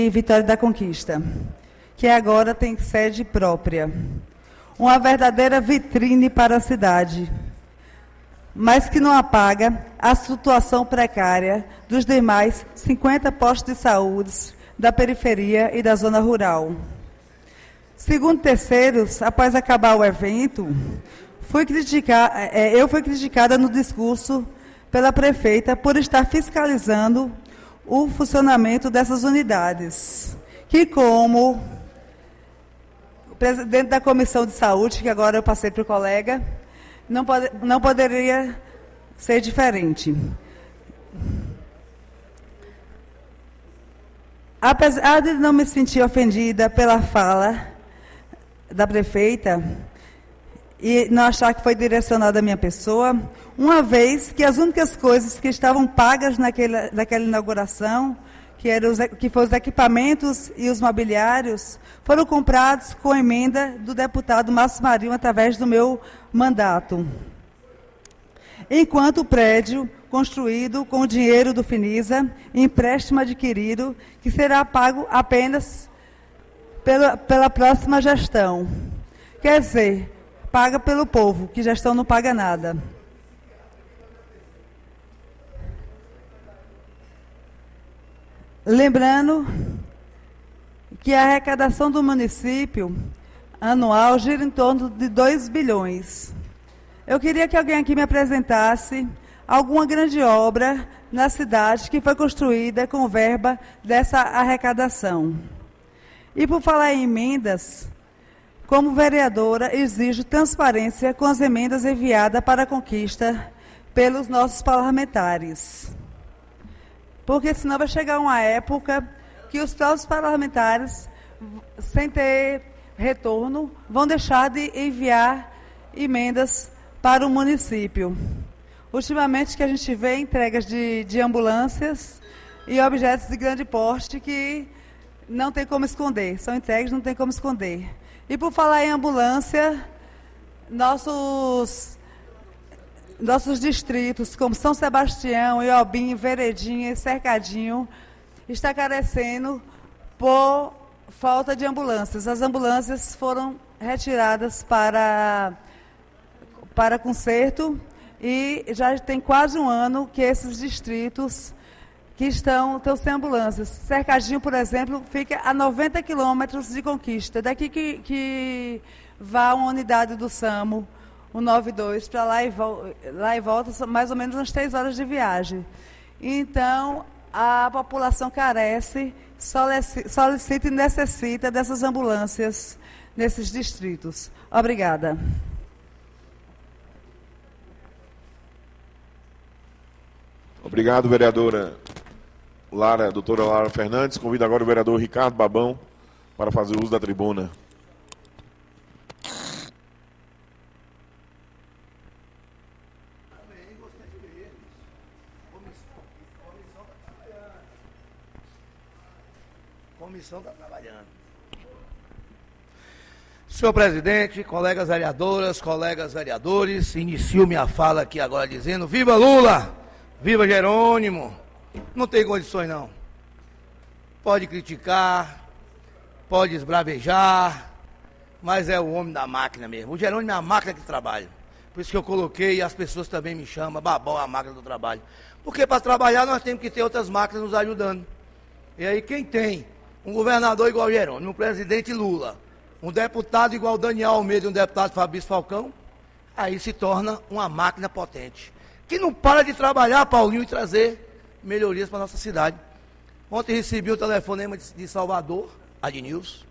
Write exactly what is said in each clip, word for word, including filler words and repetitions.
e Vitória da Conquista, que agora tem sede própria. Uma verdadeira vitrine para a cidade, mas que não apaga a situação precária dos demais cinquenta postos de saúde da periferia e da zona rural. Segundo terceiros, após acabar o evento, fui criticar, é, eu fui criticada no discurso pela prefeita por estar fiscalizando o funcionamento dessas unidades, que como presidente da Comissão de Saúde, que agora eu passei para o colega, não, pode, não poderia ser diferente. Apesar de não me sentir ofendida pela fala da prefeita e não achar que foi direcionada à minha pessoa, uma vez que as únicas coisas que estavam pagas naquela, naquela inauguração, que, eram os, que foram os equipamentos e os mobiliários, foram comprados com emenda do deputado Márcio Marinho através do meu mandato. Enquanto o prédio construído com o dinheiro do Finisa, empréstimo adquirido, que será pago apenas pela, pela próxima gestão. Quer dizer, paga pelo povo, que gestão não paga nada. Lembrando que a arrecadação do município anual gira em torno de dois bilhões. Eu queria que alguém aqui me apresentasse alguma grande obra na cidade que foi construída com verba dessa arrecadação. E por falar em emendas, como vereadora, exijo transparência com as emendas enviadas para a Conquista pelos nossos parlamentares. Porque senão vai chegar uma época que os próprios parlamentares, sem ter retorno, vão deixar de enviar emendas para o município. Ultimamente que a gente vê entregas de, de ambulâncias e objetos de grande porte que não tem como esconder, são entregues, não tem como esconder. E por falar em ambulância, nossos, nossos distritos, como São Sebastião, Iobim, Veredinha e Cercadinho, está carecendo por falta de ambulâncias. As ambulâncias foram retiradas para, para conserto e já tem quase um ano que esses distritos que estão, estão sem ambulâncias. Cercadinho, por exemplo, fica a noventa quilômetros de Conquista. Daqui que, que vá uma unidade do SAMU, o noventa e dois, para lá, lá e volta, são mais ou menos umas três horas de viagem. Então, a população carece, solicita e necessita dessas ambulâncias nesses distritos. Obrigada. Obrigado, vereadora Lara, doutora Lara Fernandes. Convido agora o vereador Ricardo Babão para fazer uso da tribuna. Comissão está trabalhando. Senhor presidente, colegas vereadoras, colegas vereadores, inicio minha fala aqui agora dizendo: viva Lula! Viva Jerônimo! Não tem condições não. Pode criticar, pode esbravejar, mas é o homem da máquina mesmo. O Jerônimo é a máquina que trabalha. Por isso que eu coloquei, e as pessoas também me chamam, Babão é a máquina do trabalho. Porque para trabalhar nós temos que ter outras máquinas nos ajudando. E aí quem tem um governador igual o Jerônimo, um presidente Lula, um deputado igual o Daniel Almeida e um deputado Fabrício Falcão, aí se torna uma máquina potente, que não para de trabalhar, Paulinho, e trazer melhorias para a nossa cidade. Ontem recebi o telefonema de Salvador, Adnilson,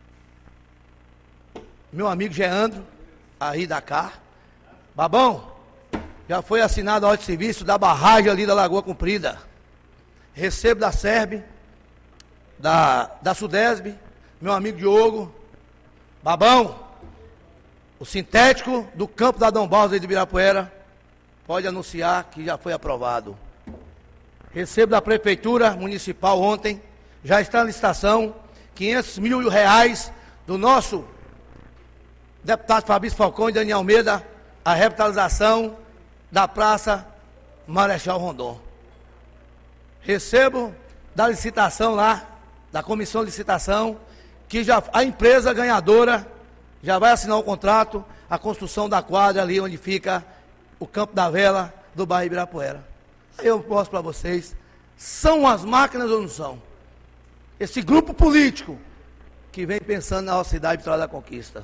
meu amigo Geandro, aí da Car. Babão, já foi assinado a ordem de serviço da barragem ali da Lagoa Comprida. Recebo da SERB, da, da Sudesb, meu amigo Diogo. Babão, o sintético do campo da Dom Barros de Ibirapuera pode anunciar que já foi aprovado. Recebo da Prefeitura Municipal ontem, já está na licitação, quinhentos mil reais do nosso deputado Fabrício Falcão e Daniel Almeida, a revitalização da Praça Marechal Rondon. Recebo da licitação lá da comissão de licitação, que já, a empresa ganhadora já vai assinar o contrato, a construção da quadra ali onde fica o Campo da Vela do bairro Ibirapuera. Aí eu mostro para vocês, são as máquinas ou não são? Esse grupo político que vem pensando na nossa cidade Vitória da Conquista.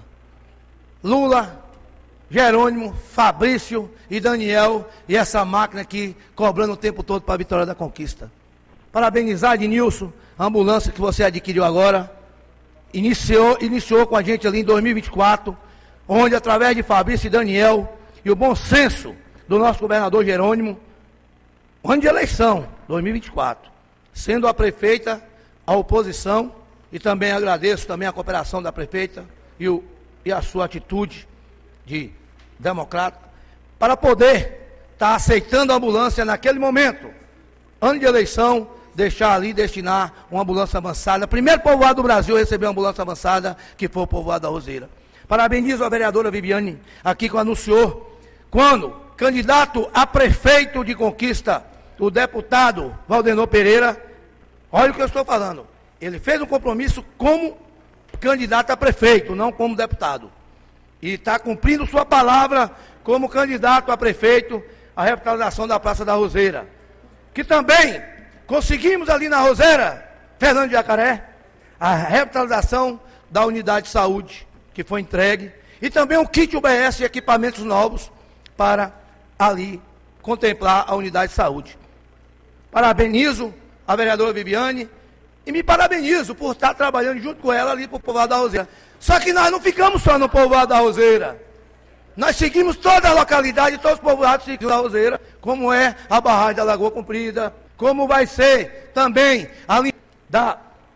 Lula, Jerônimo, Fabrício e Daniel, e essa máquina aqui cobrando o tempo todo para a Vitória da Conquista. Parabenizar, Ednilson, a ambulância que você adquiriu agora, iniciou, iniciou com a gente ali em dois mil e vinte e quatro, onde através de Fabrício e Daniel, e o bom senso do nosso governador Jerônimo, ano de eleição, dois mil e vinte e quatro, sendo a prefeita a oposição, e também agradeço também a cooperação da prefeita e, o, e a sua atitude de democrata, para poder estar tá aceitando a ambulância naquele momento, ano de eleição, deixar ali, destinar uma ambulância avançada, primeiro povoado do Brasil a receber uma ambulância avançada, que foi o povoado da Roseira. Parabenizo a vereadora Viviane, aqui que anunciou, quando candidato a prefeito de Conquista, o deputado Valdenor Pereira, olha o que eu estou falando, ele fez um compromisso como candidato a prefeito, não como deputado. E está cumprindo sua palavra como candidato a prefeito, a revitalização da Praça da Roseira. Que também conseguimos ali na Roseira, Fernando de Jacaré, a revitalização da unidade de saúde, que foi entregue, e também um kit U B S e equipamentos novos para ali contemplar a unidade de saúde. Parabenizo a vereadora Viviane e me parabenizo por estar trabalhando junto com ela ali para o povoado da Roseira. Só que nós não ficamos só no povoado da Roseira. Nós seguimos toda a localidade, todos os povoados seguindo da Roseira, como é a barragem da Lagoa Comprida, como vai ser também ali da,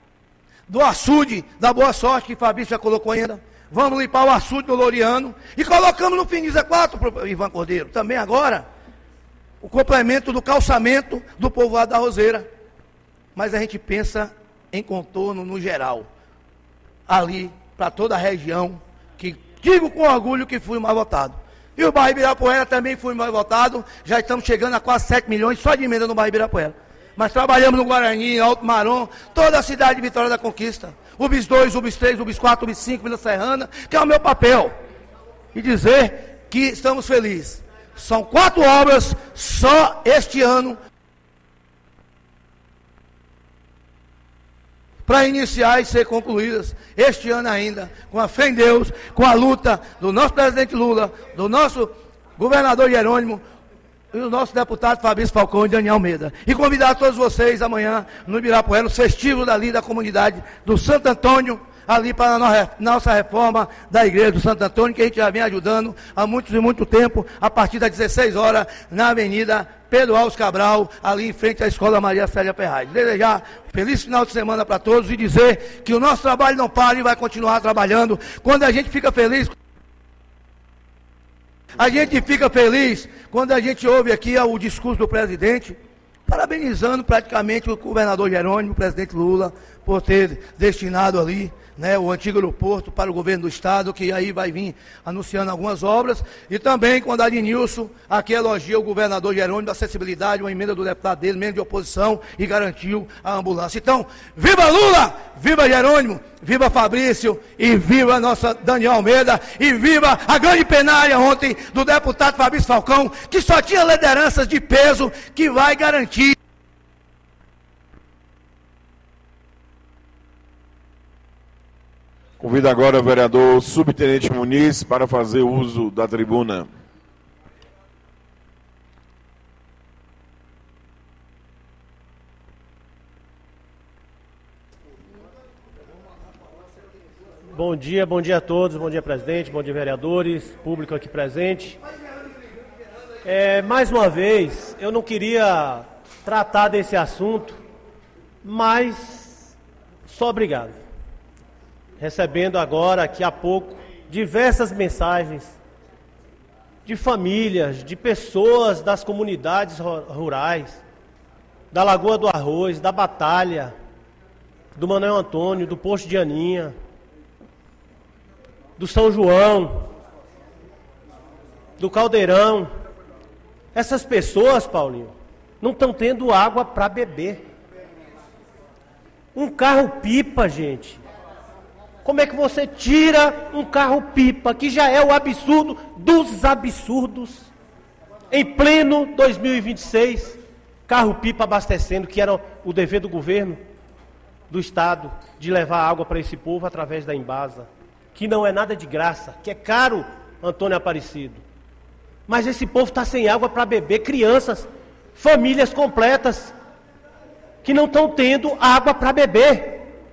do açude da Boa Sorte, que Fabrício já colocou ainda. Vamos limpar o açude do Loriano e colocamos no Finiza quatro, para Ivan Cordeiro. Também agora, o complemento do calçamento do povoado da Roseira. Mas a gente pensa em contorno no geral, ali para toda a região, que digo com orgulho que fui mais votado. E o bairro Ibirapuera também foi mais votado, já estamos chegando a quase sete milhões só de emenda no bairro Ibirapuera. Mas trabalhamos no Guarani, Alto Marom, toda a cidade de Vitória da Conquista. U B I S dois, U B I S três, U B I S quatro, U B I S cinco, Vila Serrana, que é o meu papel. E dizer que estamos felizes. São quatro obras só este ano, para iniciar e ser concluídas este ano ainda, com a fé em Deus, com a luta do nosso presidente Lula, do nosso governador Jerônimo, e do nosso deputado Fabrício Falcão e Daniel Almeida. E convidar todos vocês amanhã no Ibirapuera, os festivos dali da comunidade do Santo Antônio, ali para a nossa reforma da igreja do Santo Antônio, que a gente já vem ajudando há muito e muito tempo, a partir das dezesseis horas, na Avenida Pedro Alves Cabral, ali em frente à Escola Maria Célia Ferraz. Desejar um feliz final de semana para todos e dizer que o nosso trabalho não para e vai continuar trabalhando. Quando a gente fica feliz, a gente fica feliz quando a gente ouve aqui o discurso do presidente, parabenizando praticamente o governador Jerônimo, o presidente Lula, por ter destinado ali, né, o antigo aeroporto para o governo do estado, que aí vai vir anunciando algumas obras, e também quando a Adnilson aqui elogia o governador Jerônimo da acessibilidade, uma emenda do deputado dele, mesmo de oposição, e garantiu a ambulância. Então, viva Lula, viva Jerônimo, viva Fabrício, e viva a nossa Daniel Almeida, e viva a grande plenária ontem do deputado Fabrício Falcão, que só tinha lideranças de peso, que vai garantir. Convido agora o vereador Subtenente Muniz para fazer uso da tribuna. Bom dia, bom dia a todos, bom dia presidente, bom dia vereadores, público aqui presente. É, mais uma vez, eu não queria tratar desse assunto, mas só obrigado. Recebendo agora, aqui a pouco, diversas mensagens de famílias, de pessoas das comunidades rurais, da Lagoa do Arroz, da Batalha, do Manuel Antônio, do Posto de Aninha, do São João, do Caldeirão. Essas pessoas, Paulinho, não estão tendo água para beber. Um carro-pipa, gente. Como é que você tira um carro-pipa, que já é o absurdo dos absurdos, em pleno dois mil e vinte e seis, carro-pipa abastecendo, que era o dever do governo, do Estado, de levar água para esse povo através da Embasa, que não é nada de graça, que é caro, Antônio Aparecido. Mas esse povo está sem água para beber, crianças, famílias completas, que não estão tendo água para beber.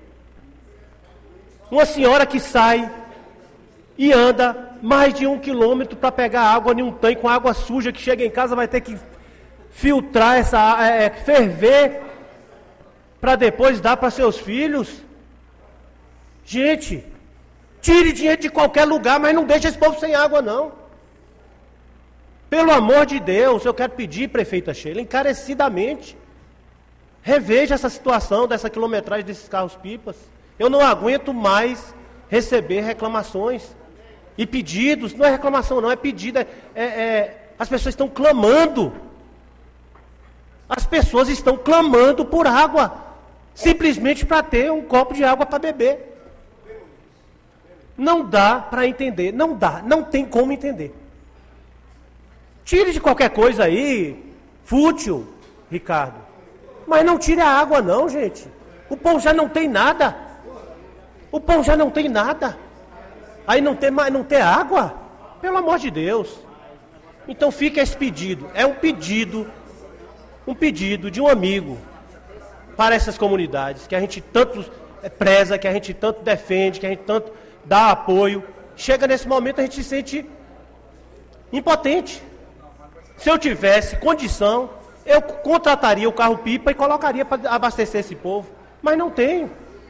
Uma senhora que sai e anda mais de um quilômetro para pegar água em um tanque com água suja, que chega em casa vai ter que filtrar essa água, é, ferver, para depois dar para seus filhos. Gente, tire dinheiro de qualquer lugar, mas não deixe esse povo sem água, não. Pelo amor de Deus, eu quero pedir, prefeita Sheila, encarecidamente, reveja essa situação dessa quilometragem desses carros-pipas. Eu não aguento mais receber reclamações e pedidos. Não é reclamação não, é pedido. É, é, é, as pessoas estão clamando. As pessoas estão clamando por água. Simplesmente para ter um copo de água para beber. Não dá para entender. Não dá, não tem como entender. Tire de qualquer coisa aí, fútil, Ricardo. Mas não tire a água não, gente. O povo já não tem nada. O povo já não tem nada. Aí não tem mais, não tem água? Pelo amor de Deus. Então fica esse pedido. É um pedido, um pedido de um amigo para essas comunidades que a gente tanto preza, que a gente tanto defende, que a gente tanto dá apoio. Chega nesse momento a gente se sente impotente. Se eu tivesse condição, eu contrataria o carro-pipa e colocaria para abastecer esse povo. Mas não tenho.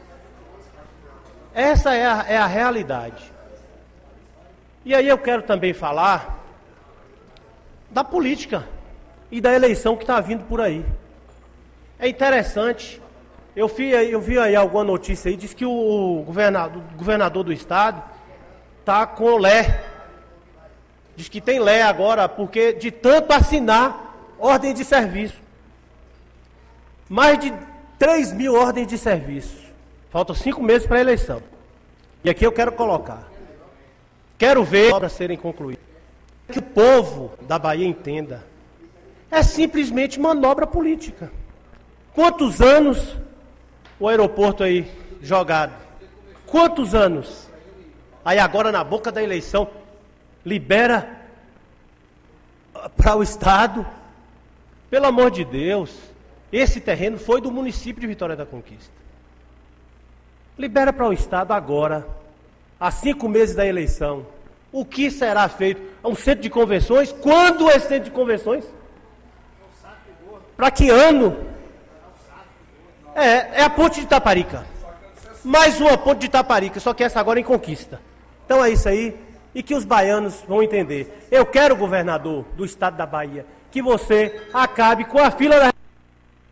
Essa é a, é a realidade. E aí eu quero também falar da política e da eleição que está vindo por aí. É interessante, eu vi, eu vi aí alguma notícia aí, diz que o governador, o governador do estado está com lé. Diz que tem lé agora, porque de tanto assinar ordem de serviço. Mais de três mil ordens de serviço. Faltam cinco meses para a eleição. E aqui eu quero colocar. Quero ver obras serem concluídas. Que o povo da Bahia entenda. É simplesmente manobra política. Quantos anos o aeroporto aí jogado? Quantos anos? Aí agora na boca da eleição, libera para o Estado. Pelo amor de Deus, esse terreno foi do município de Vitória da Conquista. Libera para o Estado agora, há cinco meses da eleição. O que será feito? Um centro de convenções? Quando é centro de convenções? Para que ano? É, é a ponte de Itaparica. Mais uma ponte de Itaparica, só que essa agora em Conquista. Então é isso aí, e que os baianos vão entender. Eu quero, governador do estado da Bahia, que você acabe com a fila da